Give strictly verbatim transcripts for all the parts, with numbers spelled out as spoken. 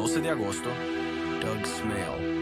doce de agosto, Doug Smale.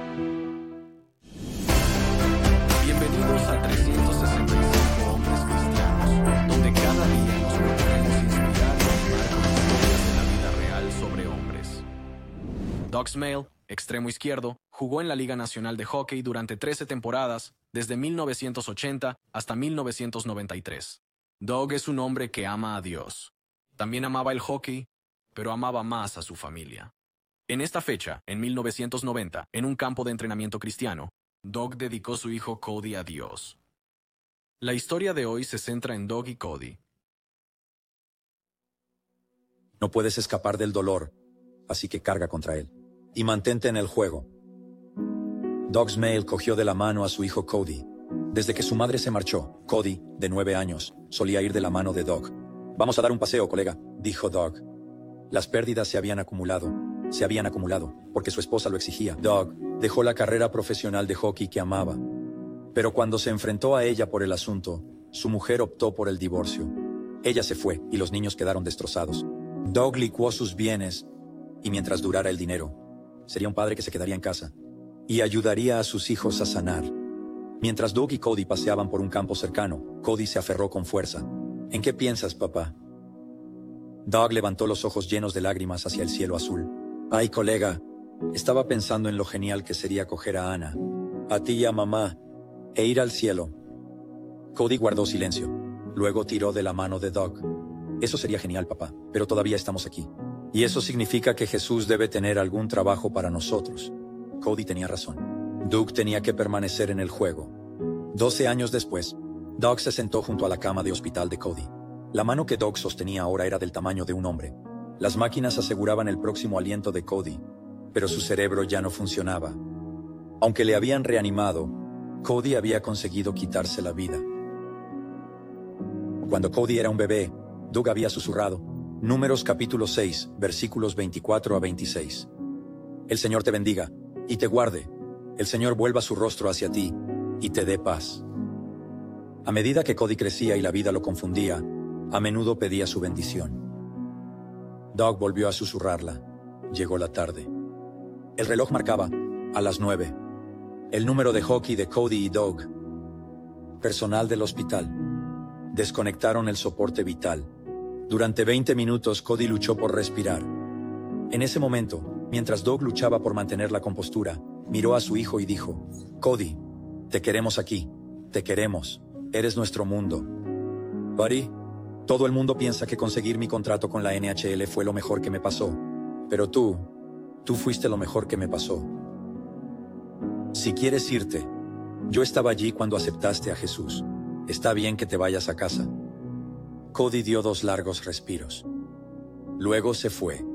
Bienvenidos a trescientos sesenta y cinco Hombres Cristianos, donde cada día nos proponemos inspirar y animar con historias de la vida real sobre hombres. Doug Smale, extremo izquierdo, jugó en la Liga Nacional de Hockey durante trece temporadas, desde mil novecientos ochenta hasta mil novecientos noventa y tres. Doug es un hombre que ama a Dios. También amaba el hockey, pero amaba más a su familia. En esta fecha, en mil novecientos noventa, en un campo de entrenamiento cristiano, Doug dedicó su hijo Cody a Dios. La historia de hoy se centra en Doug y Cody. No puedes escapar del dolor, así que carga contra él. Y mantente en el juego. Doug Smale cogió de la mano a su hijo Cody. Desde que su madre se marchó, Cody, de nueve años, solía ir de la mano de Doug. «Vamos a dar un paseo, colega», dijo Doug. Las pérdidas se habían acumulado, se habían acumulado, porque su esposa lo exigía. Doug dejó la carrera profesional de hockey que amaba. Pero cuando se enfrentó a ella por el asunto, su mujer optó por el divorcio. Ella se fue y los niños quedaron destrozados. Doug licuó sus bienes y mientras durara el dinero, sería un padre que se quedaría en casa y ayudaría a sus hijos a sanar. Mientras Doug y Cody paseaban por un campo cercano, Cody se aferró con fuerza. «¿En qué piensas, papá?» Doug levantó los ojos llenos de lágrimas hacia el cielo azul. «Ay, colega, estaba pensando en lo genial que sería coger a Ana, a ti y a mamá, e ir al cielo». Cody guardó silencio. Luego tiró de la mano de Doug. «Eso sería genial, papá, pero todavía estamos aquí. Y eso significa que Jesús debe tener algún trabajo para nosotros». Cody tenía razón. Doug tenía que permanecer en el juego. Doce años después, Doug se sentó junto a la cama de hospital de Cody. La mano que Doug sostenía ahora era del tamaño de un hombre. Las máquinas aseguraban el próximo aliento de Cody, pero su cerebro ya no funcionaba. Aunque le habían reanimado, Cody había conseguido quitarse la vida. Cuando Cody era un bebé, Doug había susurrado, Números capítulo seis, versículos veinticuatro a veintiséis. «El Señor te bendiga y te guarde. El Señor vuelva su rostro hacia ti y te dé paz». A medida que Cody crecía y la vida lo confundía, a menudo pedía su bendición. Doug volvió a susurrarla. Llegó la tarde. El reloj marcaba a las nueve. El número de hockey de Cody y Doug. Personal del hospital. Desconectaron el soporte vital. Durante veinte minutos Cody luchó por respirar. En ese momento, mientras Doug luchaba por mantener la compostura, miró a su hijo y dijo, «Cody, te queremos aquí, te queremos, eres nuestro mundo». «Buddy, todo el mundo piensa que conseguir mi contrato con la N H L fue lo mejor que me pasó. Pero tú, tú fuiste lo mejor que me pasó. Si quieres irte, yo estaba allí cuando aceptaste a Jesús. Está bien que te vayas a casa». Cody dio dos largos respiros. Luego se fue.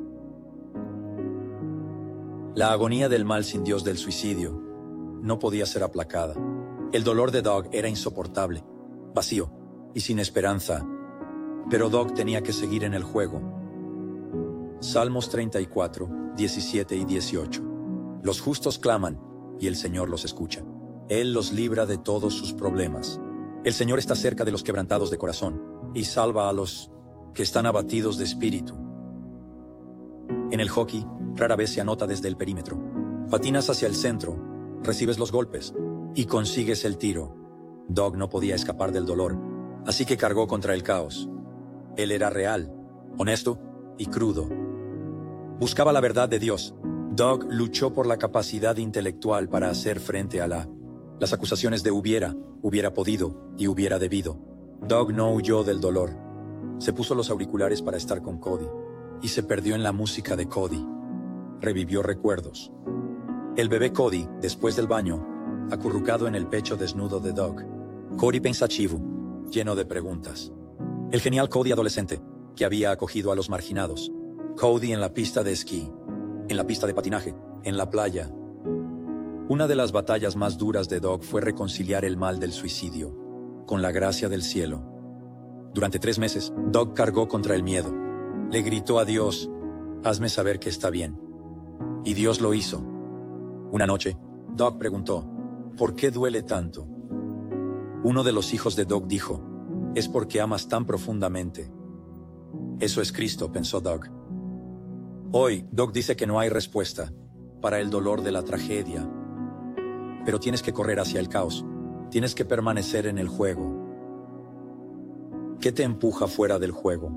La agonía del mal sin Dios del suicidio no podía ser aplacada. El dolor de Doug era insoportable, vacío y sin esperanza. Pero Doug tenía que seguir en el juego. Salmos treinta y cuatro, diecisiete y dieciocho. Los justos claman, y el Señor los escucha. Él los libra de todos sus problemas. El Señor está cerca de los quebrantados de corazón, y salva a los que están abatidos de espíritu. En el hockey, rara vez se anota desde el perímetro. Patinas hacia el centro, recibes los golpes, y consigues el tiro. Doug no podía escapar del dolor, así que cargó contra el caos. Él era real, honesto y crudo. Buscaba la verdad de Dios. Doug luchó por la capacidad intelectual para hacer frente a la, las acusaciones de hubiera, hubiera podido y hubiera debido. Doug no huyó del dolor. Se puso los auriculares para estar con Cody y se perdió en la música de Cody. Revivió recuerdos. El bebé Cody, después del baño, acurrucado en el pecho desnudo de Doug. Cody pensativo, lleno de preguntas. El genial Cody adolescente, que había acogido a los marginados. Cody en la pista de esquí, en la pista de patinaje, en la playa. Una de las batallas más duras de Doug fue reconciliar el mal del suicidio con la gracia del cielo. Durante tres meses, Doug cargó contra el miedo. Le gritó a Dios, «Hazme saber que está bien». Y Dios lo hizo. Una noche, Doug preguntó, «¿Por qué duele tanto?». Uno de los hijos de Doug dijo, «Es porque amas tan profundamente». Eso es Cristo, pensó Doug. Hoy, Doc dice que no hay respuesta para el dolor de la tragedia, pero tienes que correr hacia el caos. Tienes que permanecer en el juego. ¿Qué te empuja fuera del juego?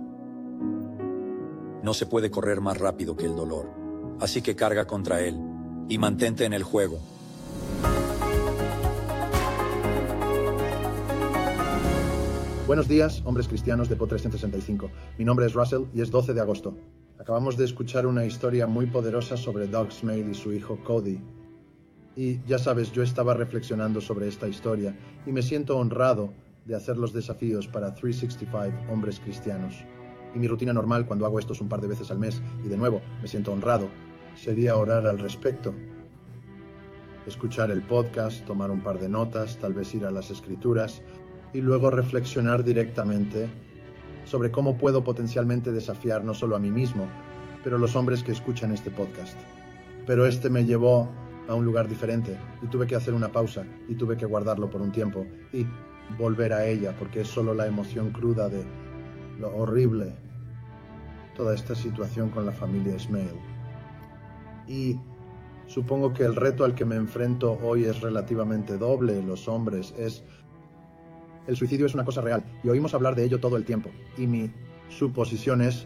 No se puede correr más rápido que el dolor, así que carga contra él y mantente en el juego. Buenos días, hombres cristianos de Pod trescientos sesenta y cinco. Mi nombre es Russell y es doce de agosto. Acabamos de escuchar una historia muy poderosa sobre Doug Smale y su hijo Cody. Y ya sabes, yo estaba reflexionando sobre esta historia y me siento honrado de hacer los desafíos para trescientos sesenta y cinco hombres cristianos. Y mi rutina normal cuando hago estos un par de veces al mes, y de nuevo me siento honrado, sería orar al respecto. Escuchar el podcast, tomar un par de notas, tal vez ir a las escrituras y luego reflexionar directamente sobre cómo puedo potencialmente desafiar no solo a mí mismo, pero a los hombres que escuchan este podcast. Pero este me llevó a un lugar diferente y tuve que hacer una pausa y tuve que guardarlo por un tiempo y volver a ella porque es solo la emoción cruda de lo horrible, toda esta situación con la familia Smale. Y supongo que el reto al que me enfrento hoy es relativamente doble. Los hombres es... El suicidio es una cosa real y oímos hablar de ello todo el tiempo. Y mi suposición es,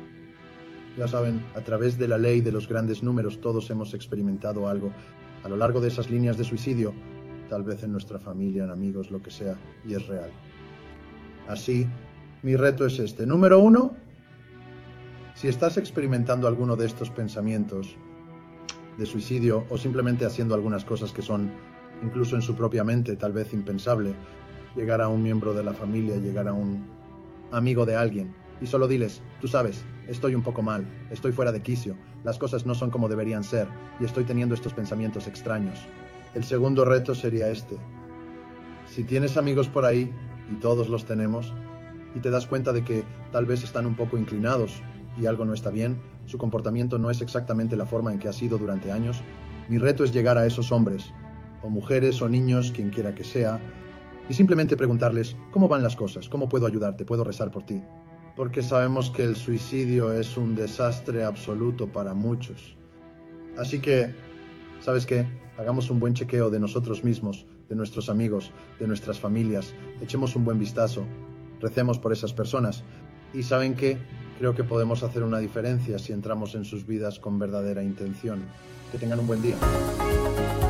ya saben, a través de la ley de los grandes números todos hemos experimentado algo a lo largo de esas líneas de suicidio, tal vez en nuestra familia, en amigos, lo que sea, y es real. Así, mi reto es este. Número uno, si estás experimentando alguno de estos pensamientos de suicidio o simplemente haciendo algunas cosas que son, incluso en su propia mente, tal vez impensable, llegar a un miembro de la familia, llegar a un amigo de alguien y solo diles, tú sabes, estoy un poco mal, estoy fuera de quicio, las cosas no son como deberían ser y estoy teniendo estos pensamientos extraños. El segundo reto sería este. Si tienes amigos por ahí, y todos los tenemos, y te das cuenta de que tal vez están un poco inclinados y algo no está bien, su comportamiento no es exactamente la forma en que ha sido durante años, mi reto es llegar a esos hombres, o mujeres o niños, quien quiera que sea, y simplemente preguntarles, ¿cómo van las cosas? ¿Cómo puedo ayudarte? ¿Puedo rezar por ti? Porque sabemos que el suicidio es un desastre absoluto para muchos. Así que, ¿sabes qué? Hagamos un buen chequeo de nosotros mismos, de nuestros amigos, de nuestras familias, echemos un buen vistazo, recemos por esas personas. Y ¿saben qué? Creo que podemos hacer una diferencia si entramos en sus vidas con verdadera intención. Que tengan un buen día.